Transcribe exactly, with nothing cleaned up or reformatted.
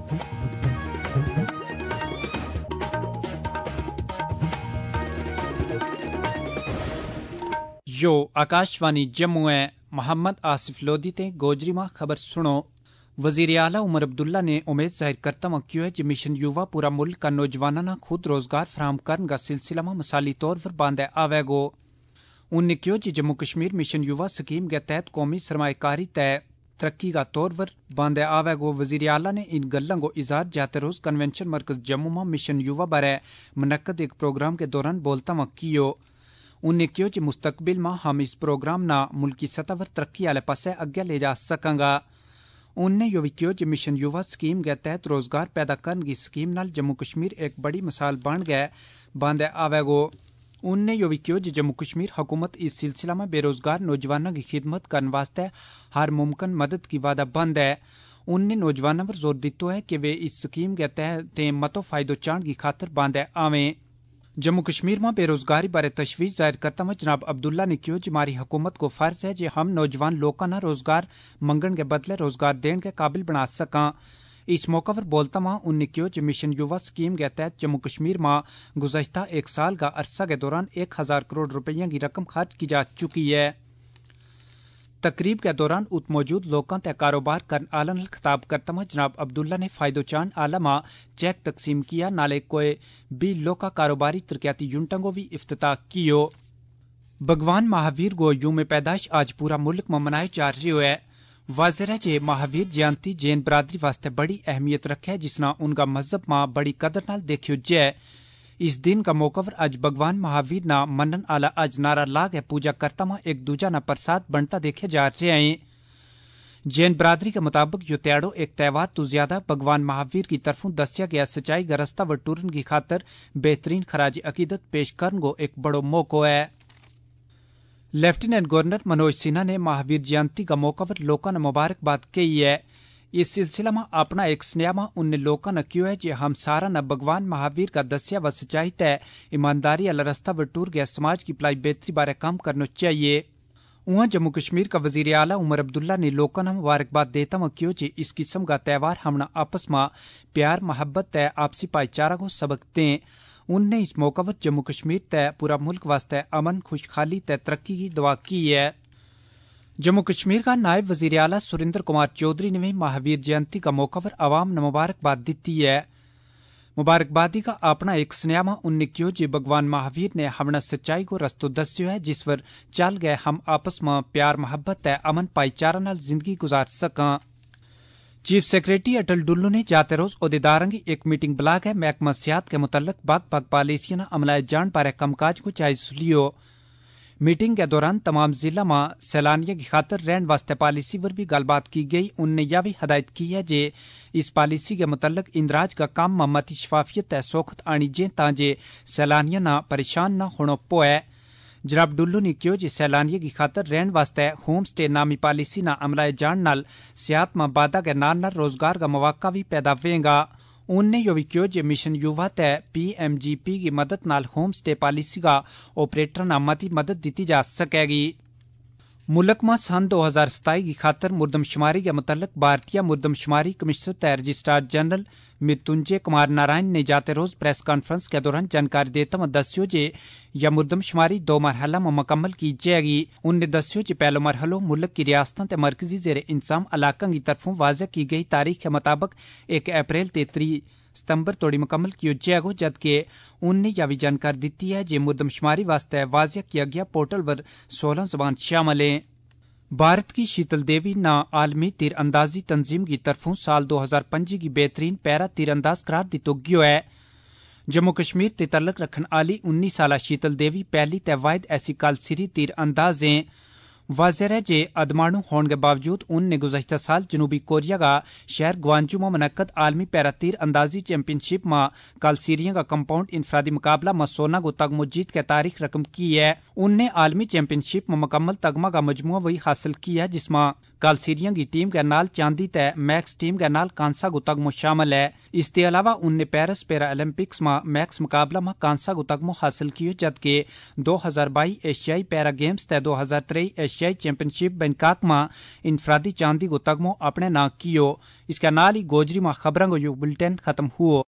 यो आकाशवाणी जम्मू है। मोहम्मद आसिफ लोधी ते गोजरी मां खबर सुनो। वजीर आला उमर अब्दुल्ला ने उम्मीद जाहिर करता हुआ किया है कि मिशन युवा पूरा मुल्क का नौजवानों ना खुद रोजगार फराहम करने का सिलसिला में मिसाली तौर पर बांधे आवेगो। उन्हें किया कि जम्मू कश्मीर मिशन युवा स्कीम के तहत कौमी सरमाकारी तय तरक्की का तौर पर बांधे आवेगो। वजीर आला ने इन गल्लों को इजहार जाते रोज कन्वेंशन मरकज जम्मू में मिशन युवा बारे मुनक्कद एक प्रोग्राम के दौरान बोलता हुआ कियो। उन्हें किया कि मुस्तकबिल में हम इस प्रोग्राम ना मुल्की सतह पर तरक्की वाले पासे अगे ले जा सकांगा। उन्हें यह भी किया कि मिशन युवा स्कीम के तहत रोजगार पैदा करने की स्कीम नाल जम्मू कश्मीर एक बड़ी मिसाल बन गए बांधे आवेगो। उन्हें यह भी किया कि जम्मू कश्मीर हुकूमत इस सिलसिला में बेरोजगार नौजवानों की खिदमत करने वास्ते हर मुमकिन मदद की वादा बंद है। उन्हें नौजवानों पर जोर दिता है कि वे इस स्कीम के तहत मतो फायदो चाण की खातर बांधे आवें। जम्मू कश्मीर में बेरोजगारी बारे तशवीश जाहिर करता हुआ जनाब अब्दुल्ला ने कहा कि हमारी हुकूमत को फर्ज है कि हम नौजवान लोगों ना रोजगार मंगण के बदले रोजगार देने के काबिल बना सका। इस मौका पर बोलता हुआ उन्हें कहा कि मिशन युवा स्कीम के तहत जम्मू कश्मीर में गुज़श्ता एक साल का अरसा के दौरान एक हजार करोड़ रुपये की रकम खर्च की जा चुकी है। तकरीब के दौरान उत मौजूद लोगों ते कारोबार करने आला नाल खिताब करता हुआ जनाब अब्दुल्ला ने फायदो चान आला मा चेक तकसीम किया नाले कोई भी लोका कारोबारी तरक्याती यूनिटों को भी इफ्तिताह कियो। भगवान महावीर गो यूम पैदाइश आज पूरा मुल्क में मनाया जा रही है। वाज़ेह है जे महावीर जयंती जैन बरादरी वास्ते बड़ी अहमियत रखे जिसना उनका मजहब में बड़ी कदर नाल देखियो जय। इस दिन का मौका पर आज भगवान महावीर ना मनन आला आज नारा लाग है पूजा करता हुआ एक दूजा ना प्रसाद बनता देखे जा रहे हैं। जैन बरादरी के मुताबिक यो त्याड़ो एक त्यौहार तो ज्यादा भगवान महावीर की तरफों दसिया गया सच्चाई का रस्ता वटूरन की खातर बेहतरीन खराज अकीदत पेश करने को एक बड़ो मौको है। लेफ्टिनेंट गवर्नर मनोज सिन्हा ने महावीर जयंती का मौका पर लोगों ने मुबारकबाद की है। इस सिलसिला में अपना एक स्नेह में उन लोगों ने किया है कि हम सारा न भगवान महावीर का दसिया व सच्चाई तय ईमानदारी वाला रास्ता वटूर गया समाज की भलाई बेहतरी बारे काम करना चाहिए। वहां जम्मू कश्मीर का वजीर आला उमर अब्दुल्ला ने लोगों ने मुबारकबाद देता हुआ किया कि इस किस्म का त्यौहार हमने आपस में प्यार मोहब्बत तय आपसी भाईचारा को सबक दें। उनने इस मौका पर जम्मू कश्मीर तय पूरा मुल्क वास्ते अमन खुशहाली तय तरक्की की दुआ की है। जम्मू कश्मीर का नायब वजीर आला सुरेंद्र कुमार चौधरी ने भी महावीर जयंती का मौका पर आवाम ने मुबारकबाद दी है। मुबारकबादी का अपना एक स्नेह में उनने किया कि भगवान महावीर ने हमने सच्चाई को रस्तो दस्यो है जिस पर चल गए हम आपस में प्यार मोहब्बत है अमन भाईचारा नाल जिंदगी गुजार सका। चीफ सेक्रेटरी अटल डुल्लू ने जाते रोज ओहदेदारां की एक मीटिंग बुला के महकमा सियाहत के मुतल्लक बग बग पॉलिसियां अमलाए जान बारे कमकाज को जायजा लियो। मीटिंग के दौरान तमाम जिला में सैलानियों की खातर रहने वास्ते पॉलिसी पर भी गलबात की गई। उनने यह भी हदायत की है जे इस पॉलिसी के मुतल्लक इंदराज का काम में मती शफाफियत है सोखत आनी जे ताजे सैलानियों ना परेशान न होना पोए। जनाब डुल्लू ने कहा कि सैलानियों की खातर रहने वास्ते होम स्टे नामी पॉलिसी ना अमलाए जान नाल सियाहत में बाधा के नाल नाल रोजगार का मौका भी पैदा होगा। उनने यह भी कहा कि मिशन युवा तय पी एम जी पी की मदद नाल होम स्टे पॉलिसी का ऑपरेटर ना मती मदद दी जा सकेगी। मुल्क में सन दो हजार सताई की खातर मुर्दमशुमारी के मुतल्लक भारतीय मुर्दमशुमारी कमिश्नर तय रजिस्ट्रार जनरल मृत्युंजय कुमार नारायण ने जाते रोज प्रेस कॉन्फ्रेंस के दौरान जानकारी देते हुए दस्यो जे यह मुर्दमशुमारी दो मरहला में मुकम्मल की जाएगी। उनने दस्यो कि पहलो मरहलो मुल्क की रियासतों ते मरकजी जेर इंतजाम इलाकों की तरफों वाज़ेह की गई तारीख के मुताबिक एक अप्रैल ते त्री सितंबर तोड़ी मुकम्मल किया जाएगा। जबकि उनने यह भी जानकारी दी है कि मुर्दमशुमारी वास्ते वाज़ेह किया गया पोर्टल पर सोलह जबान शामिल है। भारत की शीतल देवी ना आलमी तीर अंदाजी तंजीम की तरफों साल दो हजार पंजी की बेहतरीन पैरा तीर अंदाज करार दितो गयो है। जम्मू कश्मीर ते तल्लक रखने आली उन्नीस साला शीतल देवी पहली ते वाहिद ऐसी कालसिरी तीर अंदाज हैं। वाज़ेह है जे अदमाणु होने के बावजूद उनने गुज़श्ता साल जनूबी कोरिया का शहर ग्वांजू में मुनक्कद आलमी पैरा तीर अंदाजी चैंपियनशिप में कालसीरिया का कंपाउंड इनफरादी मुकाबला में सोना को तगमो जीत के तारीख रकम की है। उनने आलमी चैंपियनशिप में मुकम्मल तगमा का मजमुआ वही हासिल किया जिसमें कल सीरिया की टीम के नाल चांदी ते मैक्स टीम के नाल कांसा गो तगमो शामिल है। इसके अलावा उनने पेरिस पैरा ओलंपिक्स में मैक्स मुकाबला में कांसा गो तगमो हासिल कियो, जबकि दो हजार बाईस एशियाई पैरा गेम्स ते दो हजार तेईस एशियाई चैंपियनशिप बैंकॉक में इनफरादी चांदी गो तगमो अपने नाम कियो। इसके नाल ही गोजरी में खबरों को बुलेटिन खत्म हुआ।